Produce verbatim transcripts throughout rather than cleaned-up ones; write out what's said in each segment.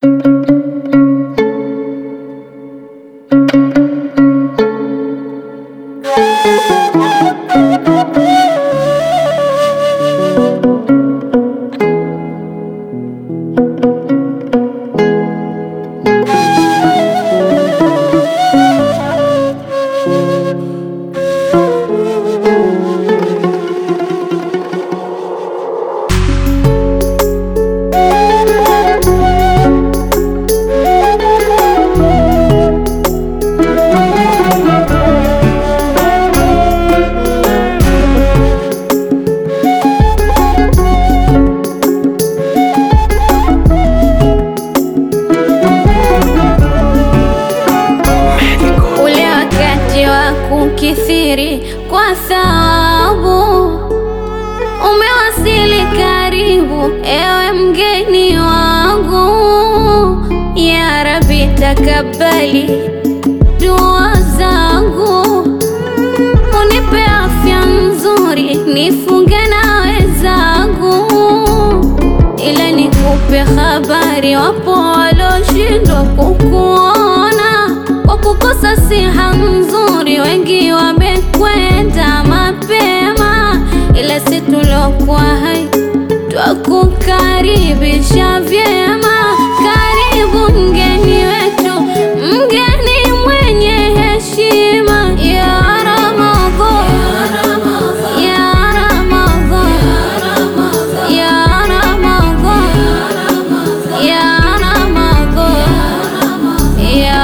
Kukithiri kwa thawabu, umewasili karibu ewe mgeni wangu. Ya Rabbi takabali dua zangu, unipe afya nzuri nifunge na wenzangu. Ila nikupe habari, wapo waloshindwa kukuona kwa kukosa siha nzuri, wengi wamekwenda mapema. Ila si tulokuwa hai twakukaribisha vyema. Karibu mgeni wetu, mgeni mwenye heshima. Ya Ramadhan, ya Ramadhan, ya Ramadhan, ya Ramadhan, ya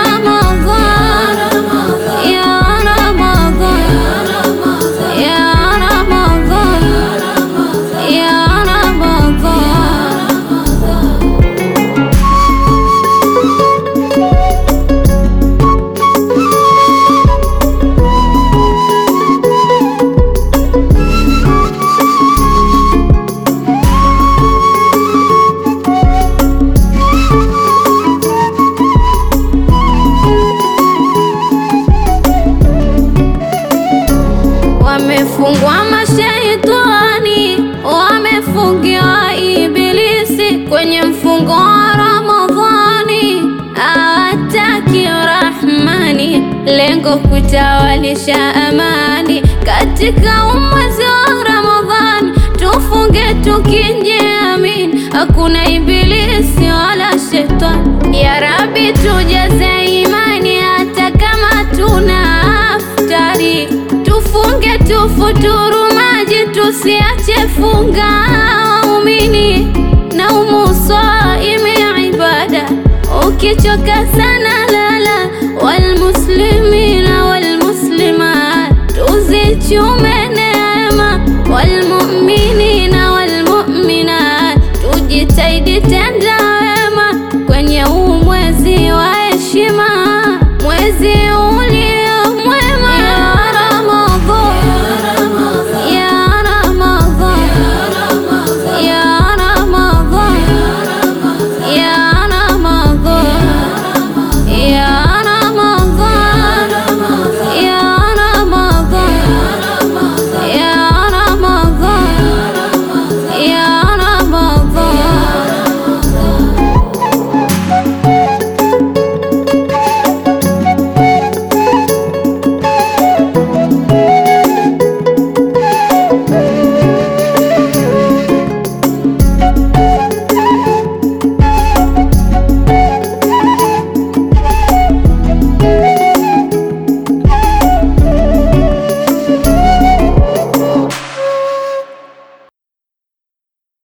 wamefungwa mashaitani, wamefungiwa ibilisi kwenye mfungo wa Ramadhani. Hawataki Rahmani, lengo kutawalisha amani katika mwezi wa Ramadhani. Tufunge tukijiamini, hakuna ibilisi wala shetani. Ya Rabbi tujaze imani, hata kama tuna aftari. Tufunge tufuturu maji, tusiache funga waumini. Na umuswaimi ibada, ukichoka sana